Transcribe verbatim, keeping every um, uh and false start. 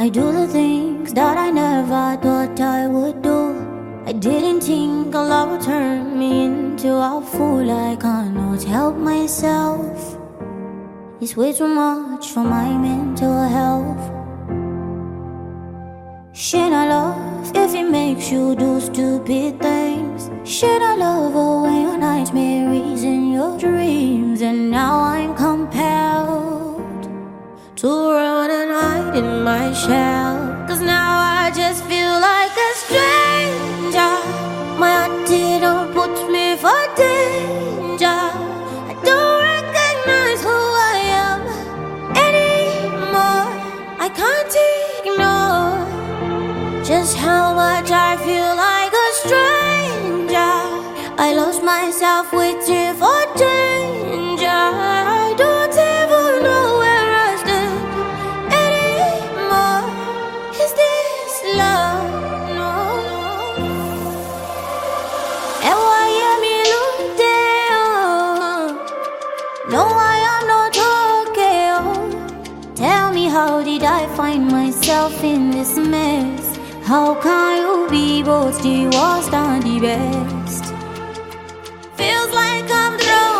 I do the things that I never thought I would do. I didn't think love would turn me into a fool. I cannot help myself. It's way too much for my mental health. Should I love if it makes you do stupid things? Should I love away your nightmares and your dreams? And now I'm compelled to run and hide in my shell. Cause now I just feel like a stranger. My heart didn't put me for danger. I don't recognize who I am anymore. I can't ignore just how much I feel like a stranger. I lost myself waiting for danger. I don't even know where I stand anymore. Is this love? No, no. And why am I looking? No, I am not okay. Oh. Tell me, how did I find myself in this mess? How can you be both the worst and the best? Feels like I'm drowning.